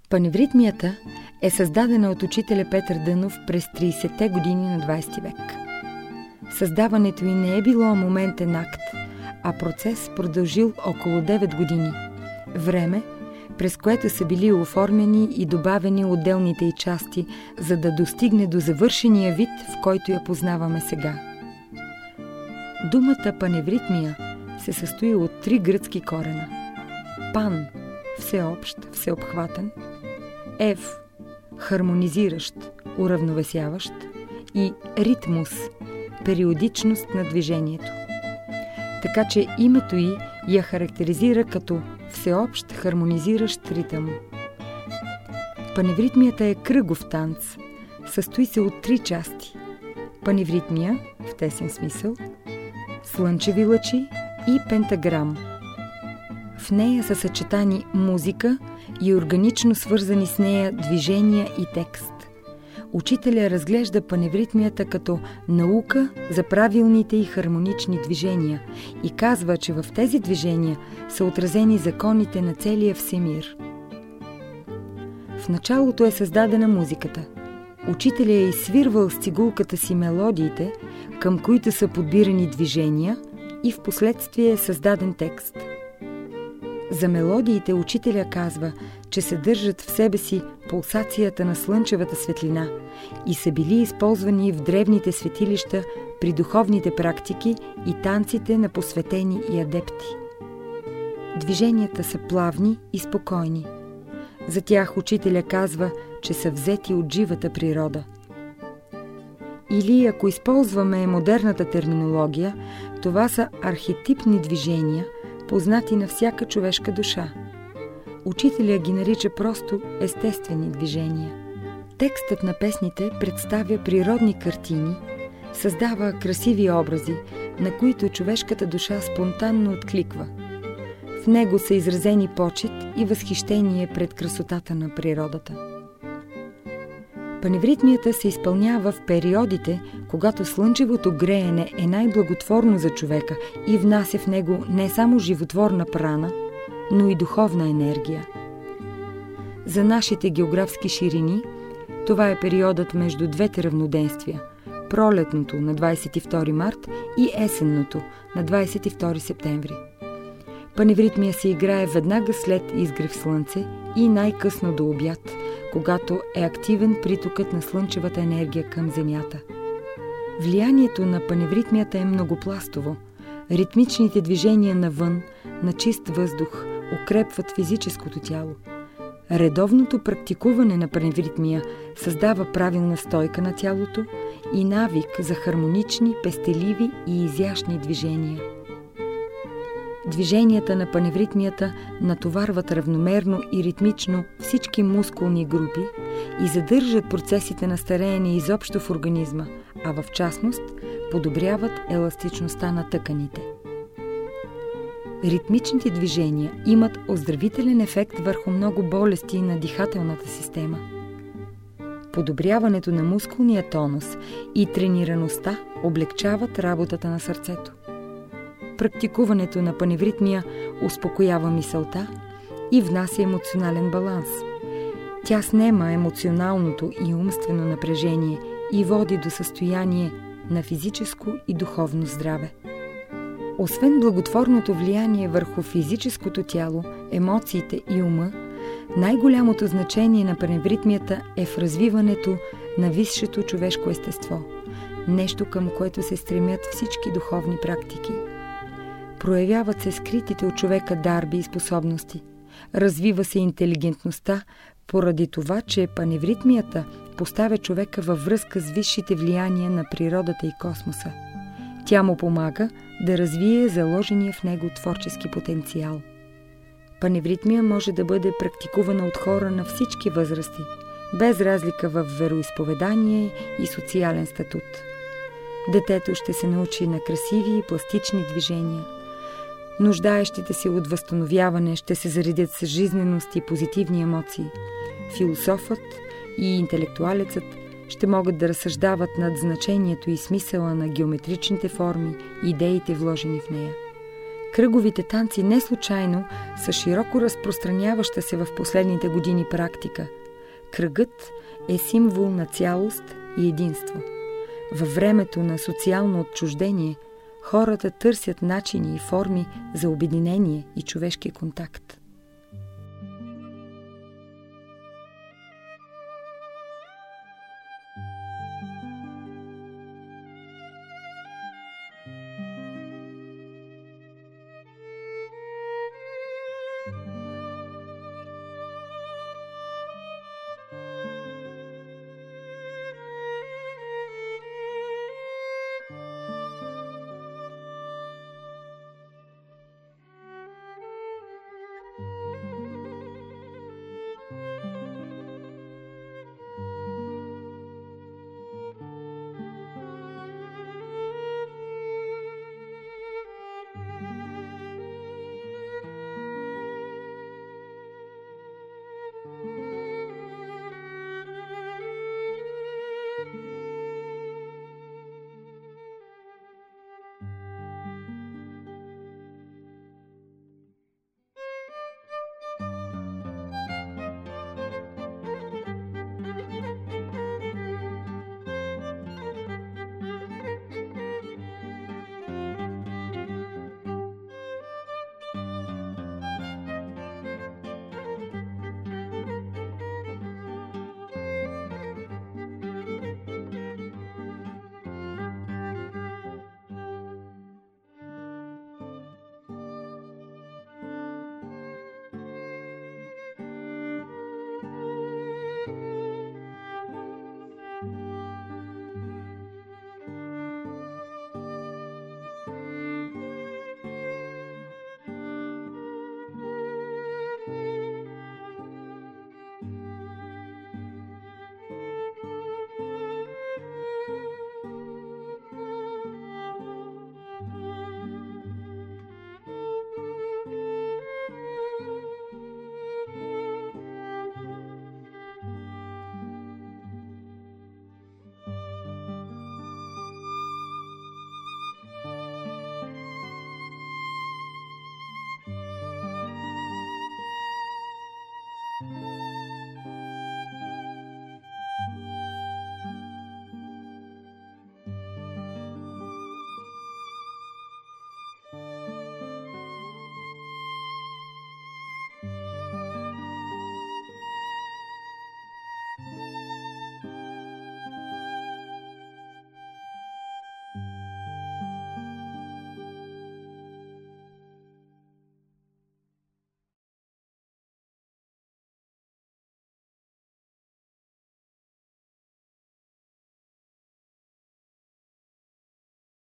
Паневритмията е създадена от учителя Петър Дънов през 30-те години на 20 век. Създаването й не е било моментен акт, а процес продължил около 9 години. Време, през което са били оформени и добавени отделните й части, за да достигне до завършения вид, в който я познаваме сега. Думата паневритмия се състои от 3 гръцки корена. Пан – всеобщ, всеобхватен, ев – хармонизиращ, уравновесяващ и ритмус – периодичност на движението. Така че името й я характеризира като всеобщ хармонизиращ ритъм. Паневритмията е кръгов танц. Състои се от 3 части. Паневритмия, в тесен смисъл, слънчеви лъчи и пентаграм. В нея са съчетани музика и органично свързани с нея движения и текст. Учителя разглежда паневритмията като наука за правилните и хармонични движения и казва, че в тези движения са отразени законите на целия всемир. В началото е създадена музиката. Учителя е изсвирвал с цигулката си мелодиите, към които са подбирани движения, и в последствие е създаден текст. За мелодиите учителя казва, че съдържат в себе си пулсацията на слънчевата светлина и са били използвани в древните светилища при духовните практики и танците на посветени и адепти. Движенията са плавни и спокойни. За тях учителя казва, че са взети от живата природа. Или, ако използваме модерната терминология, това са архетипни движения, познати на всяка човешка душа. Учителя ги нарича просто естествени движения. Текстът на песните представя природни картини, създава красиви образи, на които човешката душа спонтанно откликва. В него са изразени почит и възхищение пред красотата на природата. Паневритмията се изпълнява в периодите, когато слънчевото греене е най-благотворно за човека и внася в него не само животворна прана, но и духовна енергия. За нашите географски ширини това е периодът между двете равноденствия – пролетното на 22 март и есенното на 22 септември. Паневритмия се играе веднага след изгрев слънце и най-късно до обяд, когато е активен притокът на слънчевата енергия към Земята. Влиянието на паневритмията е многопластово. Ритмичните движения навън, на чист въздух, укрепват физическото тяло. Редовното практикуване на паневритмия създава правилна стойка на тялото и навик за хармонични, пестеливи и изящни движения. Движенията на паневритмията натоварват равномерно и ритмично всички мускулни групи и задържат процесите на стареене изобщо в организма, а в частност подобряват еластичността на тъканите. Ритмичните движения имат оздравителен ефект върху много болести на дихателната система. Подобряването на мускулния тонус и тренираността облегчават работата на сърцето. Практикуването на паневритмия успокоява мисълта и внася емоционален баланс. Тя снема емоционалното и умствено напрежение и води до състояние на физическо и духовно здраве. Освен благотворното влияние върху физическото тяло, емоциите и ума, най-голямото значение на паневритмията е в развиването на висшето човешко естество, нещо към което се стремят всички духовни практики. Проявяват се скритите от човека дарби и способности. Развива се интелигентността, поради това, че паневритмията поставя човека във връзка с висшите влияния на природата и космоса. Тя му помага да развие заложения в него творчески потенциал. Паневритмия може да бъде практикувана от хора на всички възрасти, без разлика в вероизповедание и социален статут. Детето ще се научи на красиви и пластични движения. Нуждаещите се от възстановяване ще се заредят с жизненост и позитивни емоции. Философът и интелектуалецът ще могат да разсъждават над значението и смисъла на геометричните форми и идеите, вложени в нея. Кръговите танци не случайно са широко разпространяваща се в последните години практика. Кръгът е символ на цялост и единство. Във времето на социално отчуждение хората търсят начини и форми за обединение и човешки контакт.